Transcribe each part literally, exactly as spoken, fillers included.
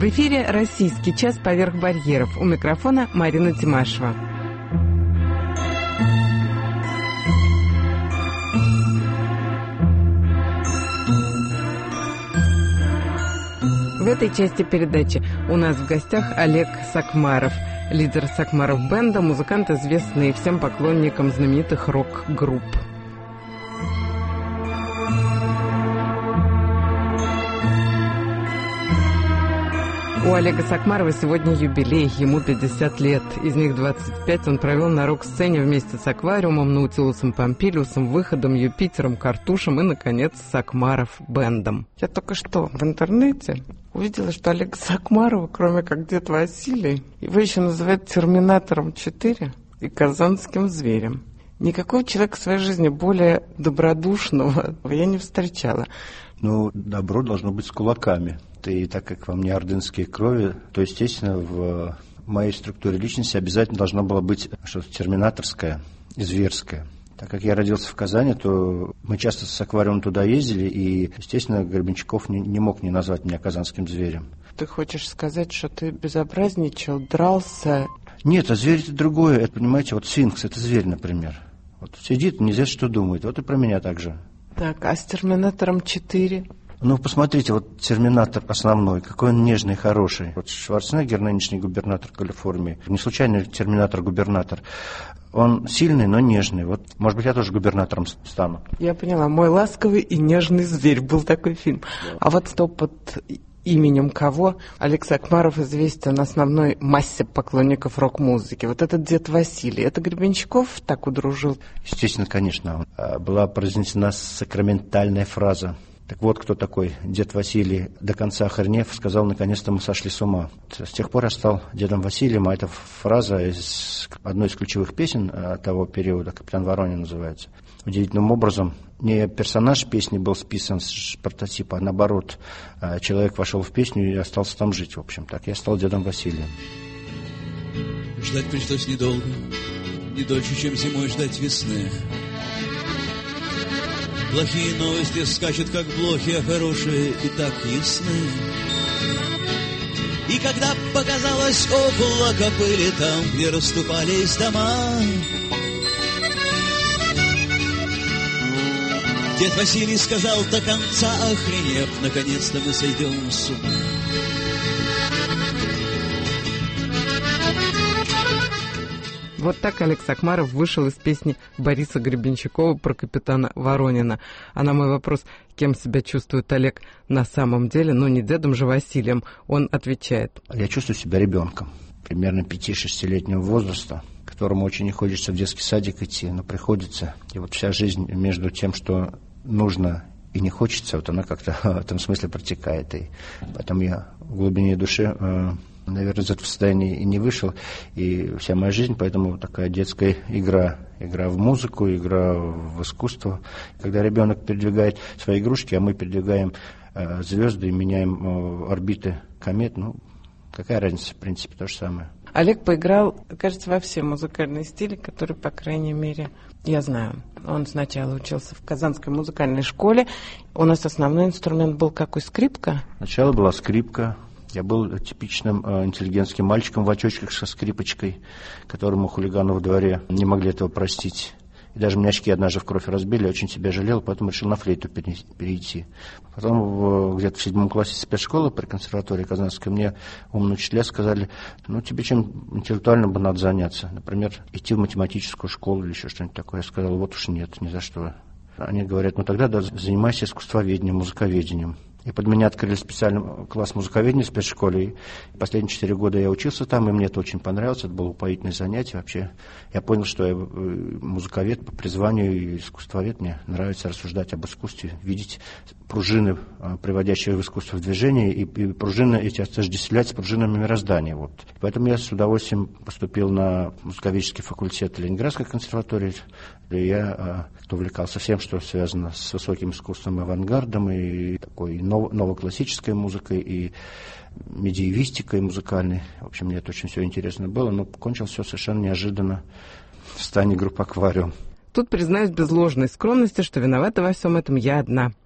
В эфире «Российский час поверх барьеров». У микрофона Марина Тимашева. В этой части передачи у нас в гостях Олег Сакмаров, лидер Сакмаров Бенда, музыкант, известный всем поклонникам знаменитых рок-групп. У Олега Сакмарова сегодня юбилей, ему пятьдесят лет. Из них двадцать пять он провел на рок-сцене вместе с Аквариумом, Наутилусом Помпилиусом, Выходом, Юпитером, Картушем и, наконец, Сакмаров Бендом. Я только что в интернете увидела, что Олега Сакмарова, кроме как дед Василий, его еще называют Терминатором четыре и Казанским зверем. Никакого человека в своей жизни более добродушного я не встречала. Ну, добро должно быть с кулаками. И так как во мне ордынские крови, то, естественно, в моей структуре личности обязательно должно было быть что-то терминаторское и зверское. Так как я родился в Казани, то мы часто с Аквариумом туда ездили, и, естественно, Гребенщиков не, не мог не назвать меня казанским зверем. Ты хочешь сказать, что ты безобразничал, дрался? Нет, а зверь это другое. Это, понимаете, вот сфинкс, это зверь, например. Вот сидит, неизвестно, что думает. Вот и про меня так же. Так, а с Терминатором четыре? Ну, посмотрите, вот Терминатор основной, какой он нежный и хороший. Вот Шварценеггер, нынешний губернатор Калифорнии, не случайно Терминатор-губернатор, он сильный, но нежный. Вот, может быть, я тоже губернатором стану. Я поняла. «Мой ласковый и нежный зверь» был такой фильм. А вот что под именем кого Олег Сакмаров известен основной массе поклонников рок-музыки? Вот этот дед Василий, это Гребенщиков так удружил? Естественно, конечно. Была произнесена сакраментальная фраза. Так вот, кто такой дед Василий, до конца охренев, сказал, наконец-то мы сошли с ума. С тех пор я стал дедом Василием, а эта фраза из одной из ключевых песен того периода, «Капитан Воронин» называется. Удивительным образом не персонаж песни был списан с прототипа, а наоборот, человек вошел в песню и остался там жить, в общем. Так я стал дедом Василием. Ждать пришлось недолго, не дольше, чем зимой ждать весны. Плохие новости скачут, как блохи, а хорошие и так ясны. И когда показалось облако пыли там, где расступались дома, дед Василий сказал до конца охренев, наконец-то мы сойдем с ума. Вот так Олег Сакмаров вышел из песни Бориса Гребенщикова про капитана Воронина. А на мой вопрос, кем себя чувствует Олег на самом деле, ну не дедом же Василием, он отвечает. Я чувствую себя ребенком, примерно пяти-шестилетнего возраста, которому очень не хочется в детский садик идти, но приходится. И вот вся жизнь между тем, что нужно и не хочется, вот она как-то в этом смысле протекает. И поэтому я в глубине души... наверное, из этого состояния и не вышел, и вся моя жизнь, поэтому такая детская игра, игра в музыку, игра в искусство. Когда ребенок передвигает свои игрушки, а мы передвигаем э, звезды и меняем э, орбиты комет, ну, какая разница, в принципе, то же самое. Олег поиграл, кажется, во все музыкальные стили, которые, по крайней мере, я знаю. Он сначала учился в Казанской музыкальной школе. У нас основной инструмент был какой? Скрипка? Сначала была скрипка. Я был типичным э, интеллигентским мальчиком в очочках со скрипочкой, которому хулиганы во дворе не могли этого простить. И даже мне очки однажды в кровь разбили, я очень себя жалел, поэтому решил на флейту перейти. Потом в, где-то в седьмом классе спецшколы при консерватории Казанской мне умные учителя сказали, ну тебе чем интеллектуально бы надо заняться, например, идти в математическую школу или еще что-нибудь такое. Я сказал, вот уж нет, ни за что. Они говорят, ну тогда да, занимайся искусствоведением, музыковедением. И под меня открыли специальный класс музыковедения в спецшколе. И последние четыре года я учился там, и мне это очень понравилось. Это было упоительное занятие. Вообще, я понял, что я музыковед по призванию и искусствовед. Мне нравится рассуждать об искусстве, видеть пружины, приводящие в искусство в движение, и, и пружины эти отождествлять с пружинами мироздания. Вот. Поэтому я с удовольствием поступил на музыковедческий факультет Ленинградской консерватории. И я а, увлекался всем, что связано с высоким искусством, авангардом, и такой нов, новоклассической музыкой, и медиевистикой музыкальной. В общем, мне это очень все интересно было, но кончилось все совершенно неожиданно в стане группы «Аквариум». Тут признаюсь без ложной скромности, что виновата во всем этом я одна.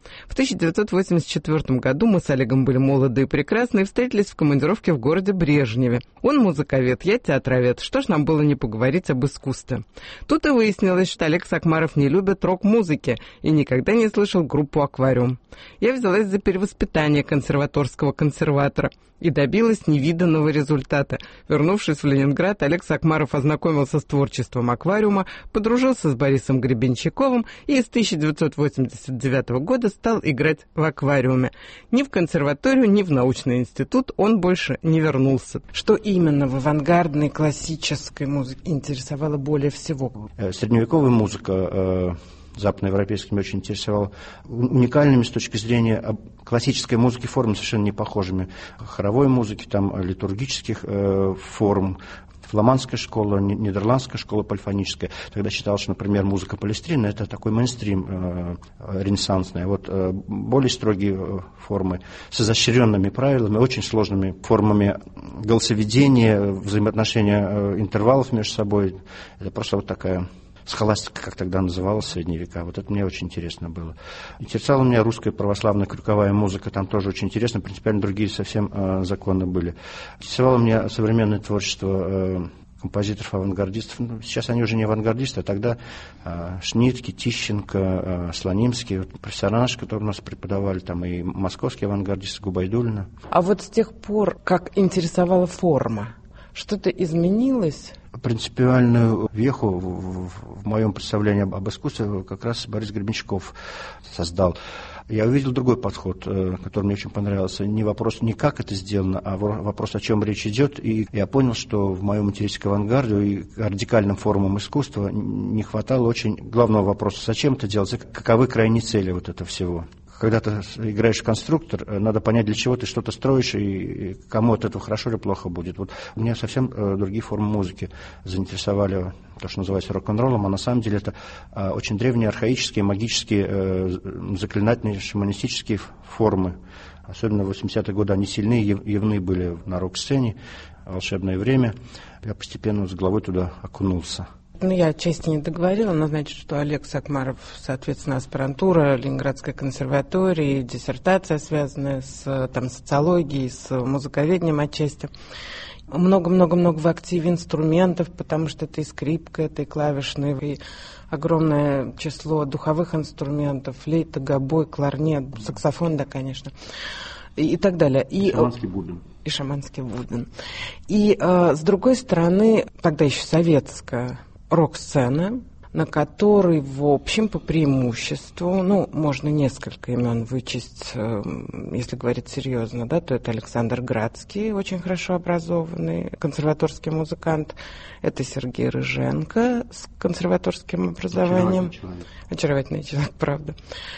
В тысяча девятьсот восемьдесят четвёртом году мы с Олегом были молоды и прекрасны и встретились в командировке в городе Брежневе. Он музыковед, я театровед. Что ж нам было не поговорить об искусстве? Тут и выяснилось, что Олег Сакмаров не любит рок-музыки и никогда не слышал группу «Аквариум». Я взялась за перевоспитание консерваторского консерватора и добилась невиданного результата. Вернувшись в Ленинград, Олег Сакмаров ознакомился с творчеством «Аквариума», подружился с Борисом Гребенщиковым и с тысяча девятьсот восемьдесят девятого года стал играть в «Аквариуме». Ни в консерваторию, ни в научный институт он больше не вернулся. Что именно в авангардной классической музыке интересовало более всего? Средневековая музыка западноевропейскими очень интересовала, уникальными с точки зрения классической музыки формами, совершенно не похожими. Хоровой музыки, там, литургических э, форм, фламандская школа, нидерландская школа полифоническая. Тогда считалось, что, например, музыка Палестрины – это такой мейнстрим э, ренессансный. Вот э, более строгие э, формы с изощренными правилами, очень сложными формами голосоведения, взаимоотношения э, интервалов между собой. Это просто вот такая... схоластика, как тогда называлась в средние века. Вот это мне очень интересно было. Интересовала меня русская православная крюковая музыка, там тоже очень интересно, принципиально другие совсем э, законы были. Интересовало меня современное творчество э, композиторов-авангардистов. Ну, сейчас они уже не авангардисты, а тогда э, Шнитке, Тищенко, э, Слонимский, вот, профессора наши, которые у нас преподавали, там и московские авангардисты, Губайдуллина. А вот с тех пор, как интересовала форма, что-то изменилось? Принципиальную веху в, в, в моем представлении об, об искусстве как раз Борис Гребенщиков создал. Я увидел другой подход, который мне очень понравился. Не вопрос, не как это сделано, а вопрос, о чем речь идет. И я понял, что в моем интересе к авангарду и к радикальным формам искусства не хватало очень главного вопроса, зачем это делать, каковы крайние цели вот этого всего. Когда ты играешь в конструктор, надо понять, для чего ты что-то строишь и кому от этого хорошо или плохо будет. Вот меня совсем другие формы музыки заинтересовали, то, что называется рок-н-роллом, а на самом деле это очень древние, архаические, магические, заклинательные, шаманистические формы. Особенно в восьмидесятые годы они сильны, явны были на рок-сцене, волшебное время. Я постепенно с головой туда окунулся. Ну, я отчасти не договорила, но значит, что Олег Сакмаров, соответственно, аспирантура Ленинградской консерватории, диссертация, связанная с там, социологией, с музыковедением отчасти. Много-много-много в активе инструментов, потому что это и скрипка, это и клавишные, и огромное число духовых инструментов, флейта, гобой, кларнет, саксофон, да, конечно, и, и так далее. И шаманский бубен. И шаманский бубен. И, э, с другой стороны, тогда еще советская рок-сцена, на которой, в общем, по преимуществу, ну, можно несколько имен вычесть, если говорить серьезно, да, то это Александр Градский, очень хорошо образованный консерваторский музыкант, это Сергей Рыженко с консерваторским образованием. Очаровательный человек. Очаровательный человек, правда.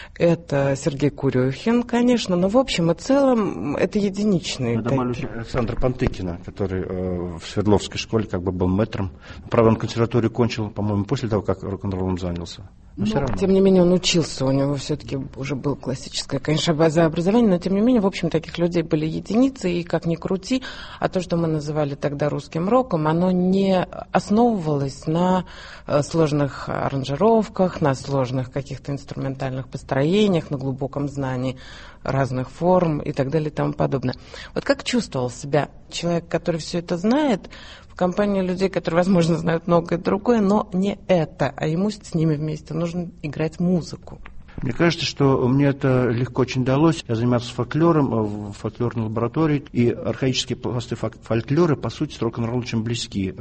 Это Сергей Курюхин, конечно, но в общем и целом это единичные. Я добавлю Александра Пантыкина, который э, в Свердловской школе как бы был мэтром. Правда, он консерваторию кончил, по-моему, после того, как рок-н-роллом занялся. Но но, тем не менее, он учился, у него все-таки уже было классическое, конечно, база образования, но, тем не менее, в общем, таких людей были единицы, и как ни крути, а то, что мы называли тогда русским роком, оно не основывалось на э, сложных аранжировках, на сложных каких-то инструментальных построениях, на глубоком знании разных форм и так далее и тому подобное. Вот как чувствовал себя человек, который все это знает, в компании людей, которые, возможно, знают многое другое, но не это, а ему с ними вместе нужно играть музыку? Мне кажется, что мне это легко очень далось. Я занимался фольклором в фольклорной лаборатории, и архаические пласты фольклора, по сути, с рок-н-роллом очень близки.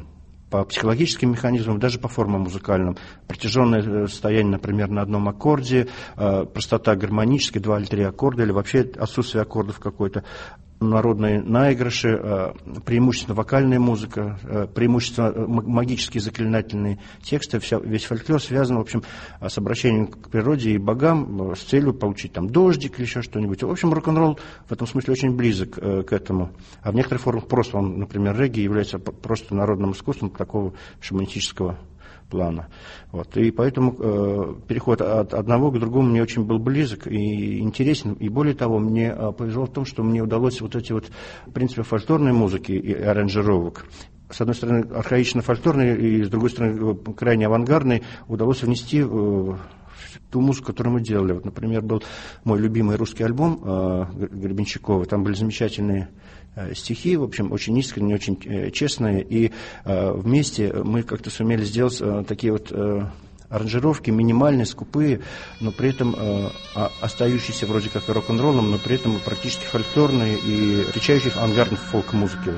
По психологическим механизмам, даже по формам музыкальным. Протяженное состояние, например, на одном аккорде, простота гармоническая, два или три аккорда, или вообще отсутствие аккордов какой-то. Народные наигрыши, преимущественно вокальная музыка, преимущественно магические заклинательные тексты. Вся, весь фольклор связан, в общем, с обращением к природе и богам с целью получить там дождик или еще что-нибудь. В общем, рок-н-ролл в этом смысле очень близок к этому. А в некоторых формах просто он, например, регги является просто народным искусством такого шаманистического плана. Вот. И поэтому э, переход от одного к другому мне очень был близок и интересен. И более того, мне э, повезло в том, что мне удалось вот эти вот принципы фольклорной музыки и аранжировок, с одной стороны, архаично-фольклорной, и с другой стороны, крайне авангардной, удалось внести э, ту музыку, которую мы делали. Вот, например, был мой любимый русский альбом э, Гребенщикова. Там были замечательные э, стихи, в общем, очень искренние, очень э, честные. И э, вместе мы как-то сумели сделать э, такие вот э, аранжировки, минимальные, скупые, но при этом э, остающиеся вроде как и рок-н-роллом, но при этом практически фольклорные и отличающиеся авангардной фолк-музыки.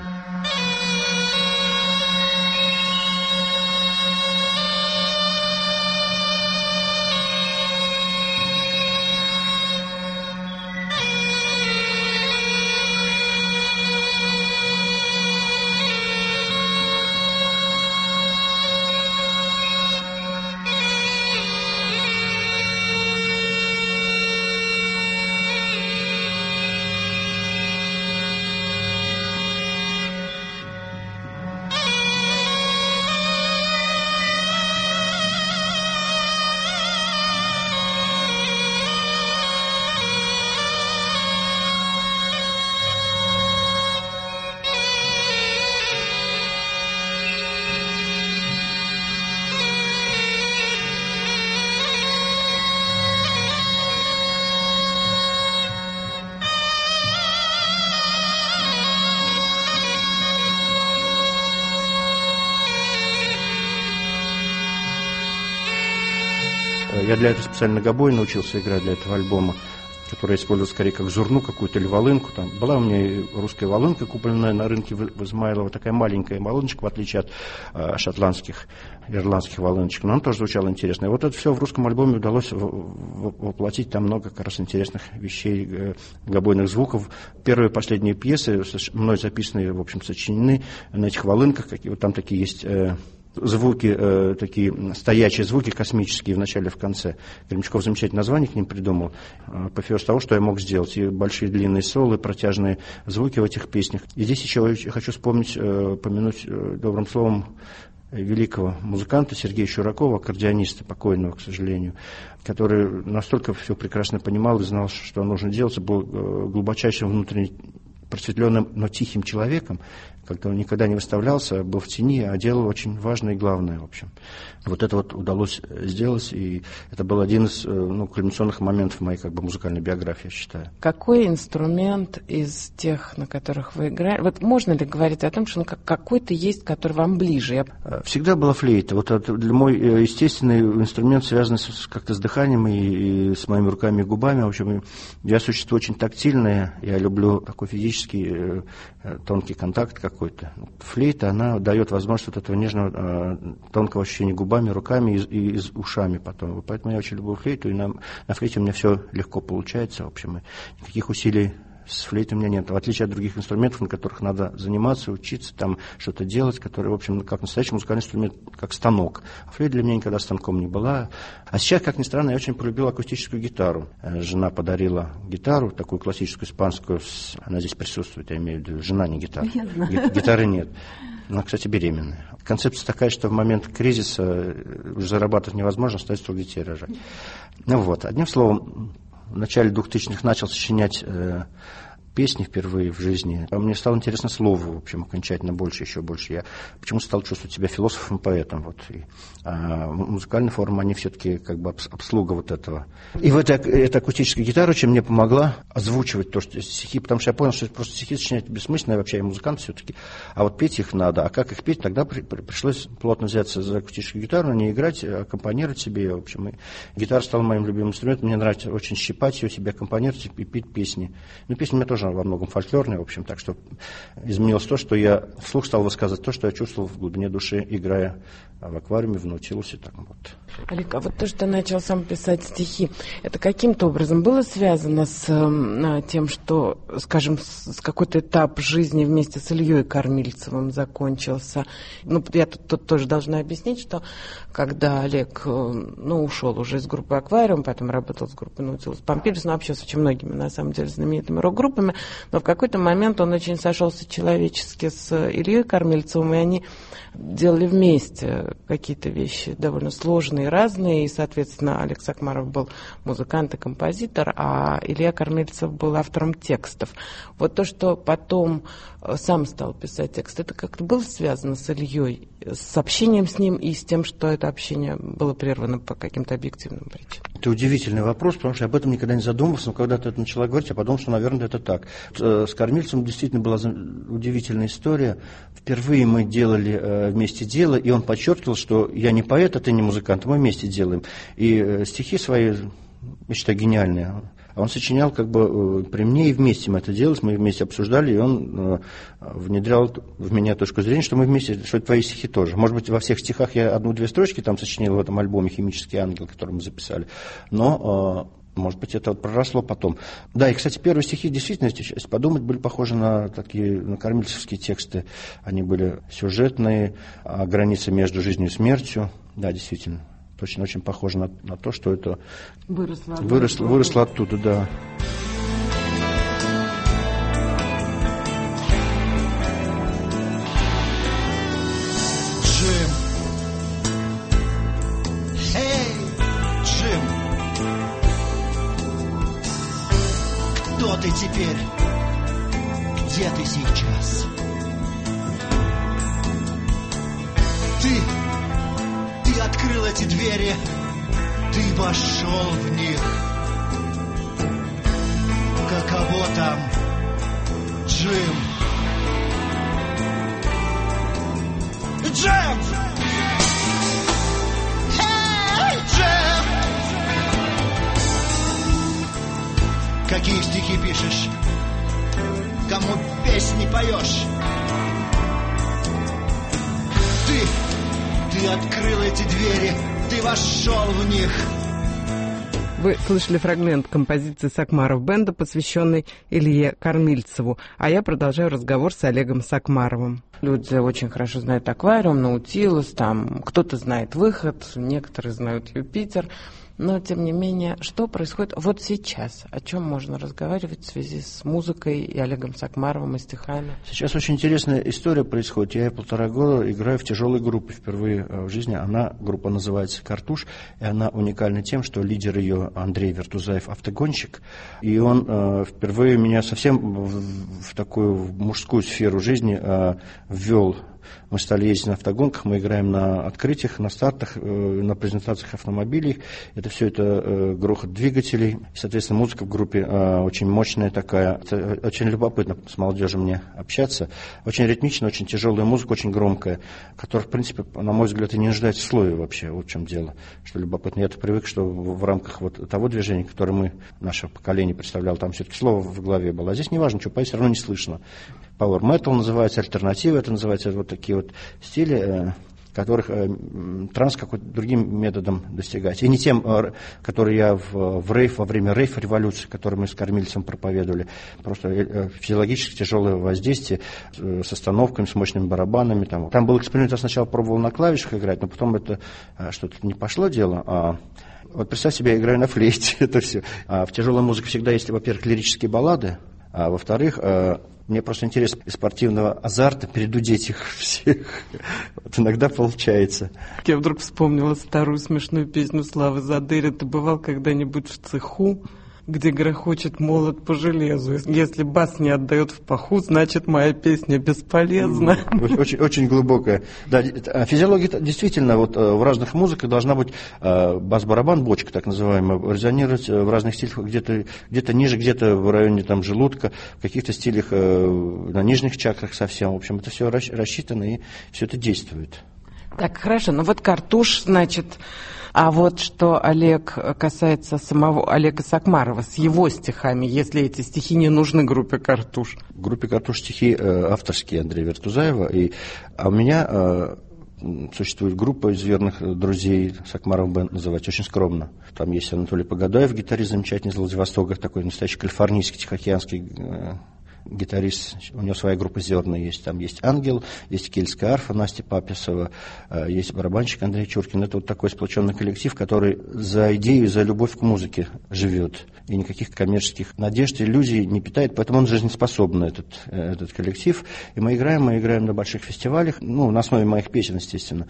Я для этого специально гобой научился играть, для этого альбома, который я использовал скорее как зурну какую-то или волынку. Там была у меня и русская волынка, купленная на рынке в Измайлово, такая маленькая волыночка, в отличие от э, шотландских, ирландских волыночек. Но она тоже звучала интересно. И вот это все в русском альбоме удалось воплотить. Там много как раз интересных вещей, э, гобойных звуков. Первые и последние пьесы, мной записанные, в общем, сочинены на этих волынках. Какие, вот там такие есть... Э, звуки, э, такие стоячие звуки космические в начале и в конце. Гребенщиков замечательное название к ним придумал. Апофеоз того, что я мог сделать. И большие длинные солы, протяжные звуки в этих песнях. И здесь еще я хочу вспомнить, э, помянуть э, добрым словом великого музыканта Сергея Щуракова, аккордеониста, покойного, к сожалению, который настолько все прекрасно понимал и знал, что нужно делать, был э, глубочайшим внутренне просветленным, но тихим человеком, как-то он никогда не выставлялся, был в тени, а делал очень важное и главное, в общем. Вот это вот удалось сделать, и это был один из ну, кульминационных моментов моей как бы музыкальной биографии, я считаю. Какой инструмент из тех, на которых вы играли, вот можно ли говорить о том, что ну, какой-то есть, который вам ближе? Я... Всегда была флейта. Вот это для мой естественный инструмент, связанный с, как-то с дыханием и, и с моими руками и губами. В общем, я существо очень тактильное, я люблю такой физический тонкий контакт какой-то. Флейта, она дает возможность вот этого нежного, тонкого ощущения губами, руками и, и, и ушами потом. Поэтому я очень люблю флейту, и на, на флейте у меня все легко получается. В общем, и никаких усилий с флейтой у меня нет. В отличие от других инструментов, на которых надо заниматься, учиться, там что-то делать, которые, в общем, как настоящий музыкальный инструмент, как станок. А флейта для меня никогда станком не была. А сейчас, как ни странно, я очень полюбил акустическую гитару. Жена подарила гитару, такую классическую испанскую, она здесь присутствует, я имею в виду, жена, не гитара. Гитары нет. Она, кстати, беременная. Концепция такая, что в момент кризиса уже зарабатывать невозможно, остается только детей рожать. Ну вот, одним словом, в начале двухтысячных начал сочинять э, песни впервые в жизни. А мне стало интересно слово, в общем, окончательно больше, еще больше. Я почему-то стал чувствовать себя философом, поэтом. Вот. И, а музыкальная форма, они все-таки как бы обслуга вот этого. И вот эта, эта акустическая гитара очень мне помогла озвучивать то, что стихи, потому что я понял, что просто стихи сочинять бессмысленно, я вообще я музыкант все-таки, а вот петь их надо. А как их петь, тогда при, при, пришлось плотно взяться за акустическую гитару, на ней играть, аккомпанировать себе. В общем, и гитара стала моим любимым инструментом. Мне нравится очень щипать ее, себе аккомпанировать и петь песни. Но песни у меня тоже во многом фольклорные, в общем, так что изменилось то, что я вслух стал высказывать то, что я чувствовал в глубине души, играя в аквариуме, в Наутилусе. Так вот. Олег, а вот то, что ты начал сам писать стихи, это каким-то образом было связано с э, тем, что, скажем, с, с какой-то этап жизни вместе с Ильей Кормильцевым закончился? Ну, я тут, тут тоже должна объяснить, что когда Олег э, ну, ушел уже из группы «Аквариум», потом работал с группой «Наутилус Помпилиус», ну, вообще с очень многими, на самом деле, знаменитыми рок-группами, время. Но в какой-то момент он очень сошелся человечески с Ильей Кормильцевым, и они делали вместе какие-то вещи довольно сложные, разные. И, соответственно, Олег Сакмаров был музыкант и композитор, а Илья Кормильцев был автором текстов. Вот то, что потом сам стал писать текст, это как-то было связано с Ильей, с общением с ним и с тем, что это общение было прервано по каким-то объективным причинам? Это удивительный вопрос, потому что я об этом никогда не задумывался, но когда ты это начала говорить, я подумал, что, наверное, это так. С Кормильцевым действительно была удивительная история. Впервые мы делали вместе дело, и он подчеркивал, что я не поэт, а ты не музыкант, мы вместе делаем. И стихи свои, я считаю, гениальные. Он сочинял как бы при мне, и вместе мы это делали, мы вместе обсуждали, и он внедрял в меня точку зрения, что мы вместе, что это твои стихи тоже. Может быть, во всех стихах я одну-две строчки там сочинил в этом альбоме «Химический ангел», который мы записали, но... Может быть, это вот проросло потом. Да, и, кстати, первые стихи, действительно, если подумать, были похожи на такие на кормильцевские тексты. Они были сюжетные, о границе между жизнью и смертью. Да, действительно, точно очень похоже на, на то, что это выросло, выросло, выросло оттуда, да. Кто ты теперь? Где ты сейчас? Ты, ты открыл эти двери, ты вошел в них. Каково там, Джим? Джим! Эй, Джим! Какие стихи пишешь? Кому песни поешь? Ты, ты открыл эти двери, ты вошел в них. Вы слышали фрагмент композиции Сакмаров Бенда, посвященной Илье Кормильцеву, а я продолжаю разговор с Олегом Сакмаровым. Люди очень хорошо знают «Аквариум», «Наутилус», там кто-то знает «Выход», некоторые знают «Юпитер». Но, тем не менее, что происходит вот сейчас? О чем можно разговаривать в связи с музыкой и Олегом Сакмаровым, и стихами? Сейчас очень интересная история происходит. Я полтора года играю в тяжелой группе впервые в жизни. Она, группа называется «Картуш», и она уникальна тем, что лидер ее Андрей Вертузаев автогонщик. И он э, впервые меня совсем в, в такую в мужскую сферу жизни э, ввел. Мы стали ездить на автогонках, мы играем на открытиях, на стартах, на презентациях автомобилей. Это все это грохот двигателей. И, соответственно, музыка в группе очень мощная такая. Это очень любопытно с молодежью мне общаться. Очень ритмичная, очень тяжелая музыка, очень громкая, которая, в принципе, на мой взгляд, и не нуждается в слове вообще. Вот в чем дело. Что любопытно. Я-то привык, что в рамках вот того движения, которое мы, наше поколение представляло, там все-таки слово в голове было. А здесь неважно, что поет, все равно не слышно. Power metal называется, альтернатива это называется, вот такие вот стили, которых транс какой-то другим методом достигать. И не тем, который я в, в рейв, во время рейв-революции, который мы с Кормильцевым проповедовали, просто физиологически тяжелое воздействие с остановками, с мощными барабанами. Там, там был эксперимент, я сначала пробовал на клавишах играть, но потом это что-то не пошло дело, а вот представь себе, я играю на флейте, это все. А в тяжелой музыке всегда есть, во-первых, лирические баллады, а во-вторых, мне просто интересно из спортивного азарта передудеть их всех. Вот иногда получается. Я вдруг вспомнила старую смешную песню Славы Задыря. Ты бывал когда-нибудь в цеху, где грохочет молот по железу? Если бас не отдает в паху, значит, моя песня бесполезна. Очень, очень глубокая. Да, физиология действительно вот в разных музыках должна быть бас-барабан, бочка так называемая, резонировать в разных стилях, где-то, где-то ниже, где-то в районе там, желудка, в каких-то стилях на нижних чакрах совсем. В общем, это все рассчитано и все это действует. Так, хорошо. Ну вот «Картуш», значит... А вот что, Олег, касается самого Олега Сакмарова с его стихами, если эти стихи не нужны группе «Картуш». В группе «Картуш» стихи э, авторские Андрея Вертузаева, и, а у меня э, существует группа из верных друзей Сакмаров Бенд, называется очень скромно. Там есть Анатолий Погодаев, гитарист замечательный из Владивостока, такой настоящий калифорнийский, тихоокеанский э, гитарист, у него своя группа «Зерна» есть. Там есть «Ангел», есть «Кельтская арфа» Настя Паписова, есть барабанщик Андрей Чуркин. Это вот такой сплоченный коллектив, который за идею, за любовь к музыке живет. И никаких коммерческих надежд, иллюзий не питает, поэтому он жизнеспособный, этот, этот коллектив. И мы играем, мы играем на больших фестивалях, ну, на основе моих песен, естественно.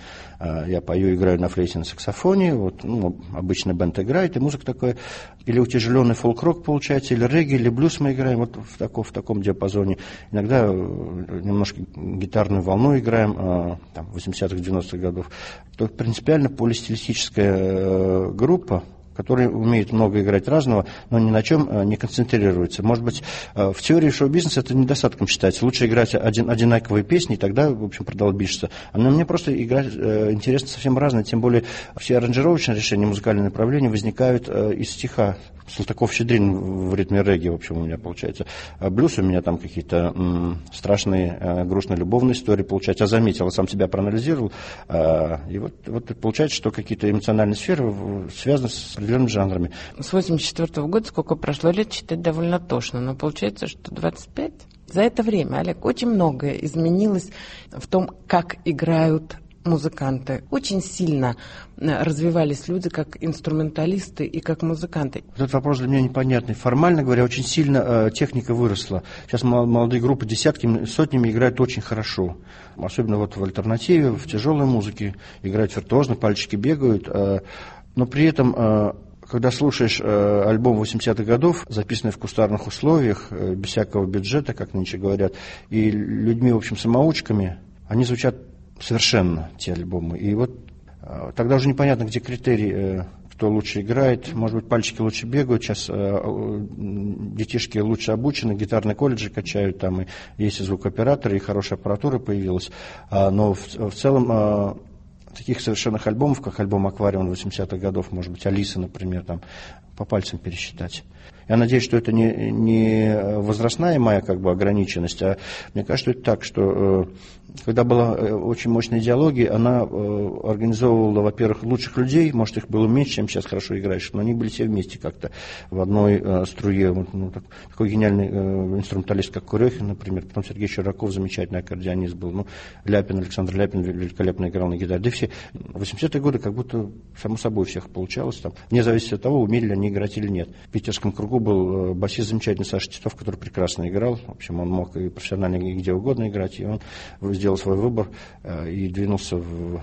Я пою, играю на флейте, на саксофоне, вот, ну, обычно бенд играет, и музыка такая, или утяжеленный фолк-рок получается, или регги, или блюз мы играем вот в, таком, в таком диапазоне. Иногда немножко гитарную волну играем, там, восьмидесятых, девяностых годов. То принципиально полистилистическая группа, который умеет много играть разного, но ни на чем не концентрируется. Может быть, в теории шоу-бизнеса это недостатком считается. Лучше играть один, одинаковые песни, и тогда, в общем, продолбишься. Но мне просто играть интересно совсем разное, тем более все аранжировочные решения, музыкальные направления возникают из стиха. Салтыков-Щедрин в ритме регги, в общем, у меня получается. А блюз у меня там какие-то м, страшные, э, грустные любовные истории получаются. Я заметил, я сам себя проанализировал. Э, и вот, вот получается, что какие-то эмоциональные сферы связаны с определенными жанрами. С восемьдесят четвёртого года, сколько прошло лет, читать довольно тошно. Но получается, что двадцать пять. За это время, Олег, очень многое изменилось в том, как играют музыканты. Очень сильно развивались люди как инструменталисты и как музыканты. Этот вопрос для меня непонятный. Формально говоря, очень сильно э, техника выросла. Сейчас молодые группы десятками, сотнями играют очень хорошо. Особенно вот в альтернативе, в тяжелой музыке играют виртуозно, пальчики бегают. Э, но при этом, э, когда слушаешь э, альбом восьмидесятых годов, записанный в кустарных условиях, э, без всякого бюджета, как нынче говорят, и людьми, в общем, самоучками, они звучат совершенно, те альбомы. И вот э, тогда уже непонятно, где критерий, э, кто лучше играет. Может быть, пальчики лучше бегают. Сейчас э, э, детишки лучше обучены, гитарные колледжи качают, там и есть и звукооператоры, и хорошая аппаратура появилась. А, но в, в целом э, таких совершенных альбомов, как альбом «Аквариум» восьмидесятых годов, может быть, «Алиса», например, там, по пальцам пересчитать. Я надеюсь, что это не, не возрастная моя как бы ограниченность, а мне кажется, что это так, что э, когда была очень мощная идеология, она э, организовывала, во-первых, лучших людей, может, их было меньше, чем сейчас хорошо играешь, но они были все вместе как-то в одной э, струе. Вот, ну, так, такой гениальный э, инструменталист, как Курехин, например, потом Сергей Чураков, замечательный аккордеонист был, ну, Ляпин, Александр Ляпин великолепно играл на гитаре. Да все, восьмидесятые годы как будто само собой всех получалось, там, вне зависимости от того, умели ли они играть или нет. В питерском кругу был басист замечательный Саша Титов, который прекрасно играл. В общем, он мог и профессионально, и где угодно играть. И он сделал свой выбор э, и двинулся в...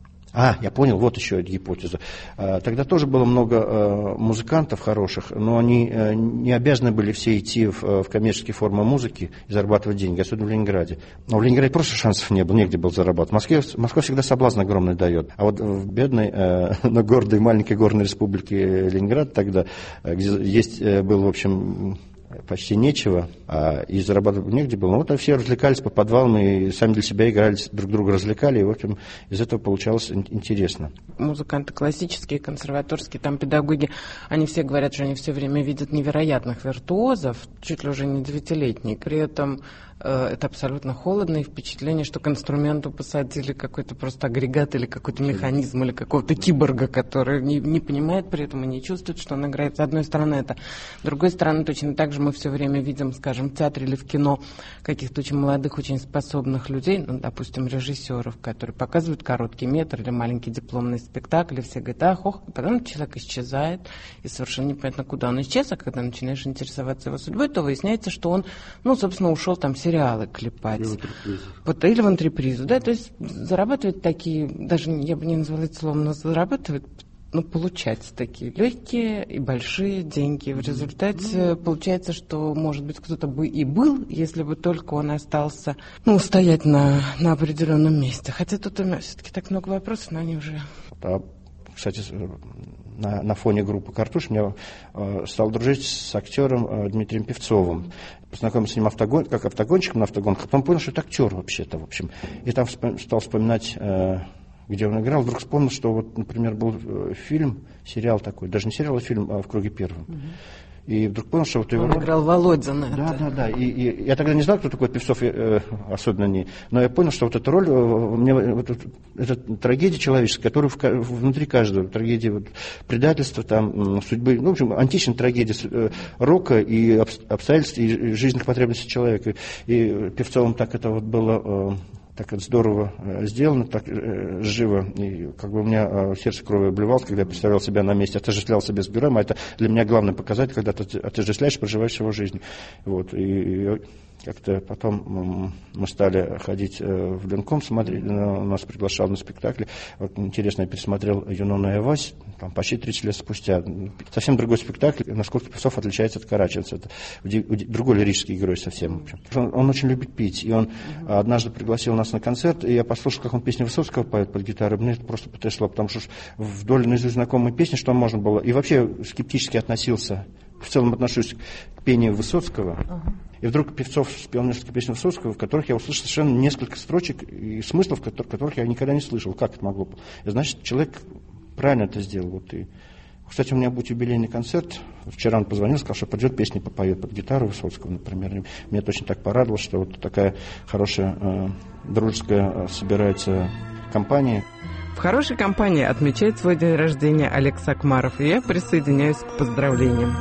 А, я понял, вот еще эта гипотеза. А, тогда тоже было много э, музыкантов хороших, но они э, не обязаны были все идти в, в коммерческие формы музыки и зарабатывать деньги, особенно в Ленинграде. Но в Ленинграде просто шансов не было, негде было зарабатывать. В Москве, Москва всегда соблазн огромный дает. А вот в бедной, э, но гордой маленькой горной республике Ленинград тогда, где есть, э, был, в общем... почти нечего, а и зарабатывать негде было. Ну, вот все развлекались по подвалам и сами для себя играли, друг друга развлекали, и, в общем, из этого получалось интересно. Музыканты классические, консерваторские, там педагоги, они все говорят, что они все время видят невероятных виртуозов, чуть ли уже не девятилетних. При этом э, это абсолютно холодное впечатление, что к инструменту посадили какой-то просто агрегат или какой-то механизм, или какого-то киборга, который не, не понимает при этом и не чувствует, что он играет. С одной стороны это. С другой стороны, точно так же мы все время видим, скажем, в театре или в кино каких-то очень молодых, очень способных людей, ну, допустим, режиссеров, которые показывают короткий метр или маленький дипломный спектакль, и все говорят, ах, ох, потом человек исчезает, и совершенно непонятно, куда он исчез, а когда начинаешь интересоваться его судьбой, то выясняется, что он, ну, собственно, ушел там сериалы клепать. Или в антрепризу. Вот, или в антрепризу, да, то есть зарабатывать такие, даже я бы не назвала это словом, но зарабатывать, ну, получать такие легкие и большие деньги. В результате получается, что, может быть, кто-то бы и был, если бы только он остался, ну, стоять на, на определенном месте. Хотя тут у меня все-таки так много вопросов, но они уже... Да, кстати, на, на фоне группы «Картуш» я э, стал дружить с актером э, Дмитрием Певцовым. Познакомился с ним автогон, как автогонщиком на автогонках, потом понял, что это актер вообще-то, в общем. И там вспом- стал вспоминать... Э, где он играл, вдруг вспомнил, что вот, например, был фильм, сериал такой, даже не сериал, а фильм а «В круге первом». Uh-huh. И вдруг понял, что вот его... Он играл Володя на это. Да, да, да. И, и я тогда не знал, кто такой Певцов, э, особенно не. Но я понял, что вот эта роль, мне, вот, это трагедия человеческая, которая в, внутри каждого, трагедия вот, предательства, там, судьбы, ну, в общем, античная трагедия э, рока и обстоятельств, и жизненных потребностей человека. И Певцовым так это вот было... Э, так это здорово сделано, так э, живо. И как бы у меня э, сердце кровью обливалось, когда я представлял себя на месте, отождествлял себя с героем, а это для меня главный показатель, когда ты отождествляешь, проживаешь его жизнь. Вот. И, и как-то потом мы стали ходить в Ленком, смотреть, нас приглашал на спектакли. Вот, интересно, я пересмотрел «Юнона и Авась», там, почти тридцать лет спустя. Совсем другой спектакль, насколько Певцов отличается от Караченца. Это другой лирический герой совсем. Он, он очень любит пить, и он mm-hmm. однажды пригласил нас на концерт, и я послушал, как он песни Высоцкого поет под гитару. Мне это просто потрясло, потому что вдоль наизусть знакомые песни, что можно было. И вообще скептически относился, в целом отношусь к пению Высоцкого. Uh-huh. И вдруг Певцов спел несколько песен Высоцкого, в которых я услышал совершенно несколько строчек и смыслов, которых я никогда не слышал. Как это могло? И, значит, человек правильно это сделал. Вот и... Кстати, у меня будет юбилейный концерт. Вчера он позвонил, сказал, что пойдет, песни попоет под гитару Высоцкого, например. Меня точно так порадовало, что вот такая хорошая, э, дружеская э, собирается компания. В хорошей компании отмечает свой день рождения Олег Сакмаров, и я присоединяюсь к поздравлениям.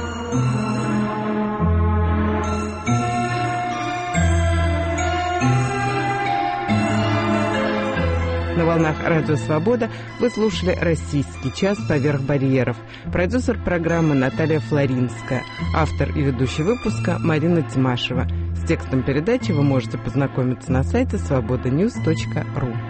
На волнах Радио Свобода вы слушали «Российский час. Поверх барьеров». Продюсер программы Наталья Флоринская. Автор и ведущий выпуска Марина Тимашева. С текстом передачи вы можете познакомиться на сайте свобода ньюс точка ру.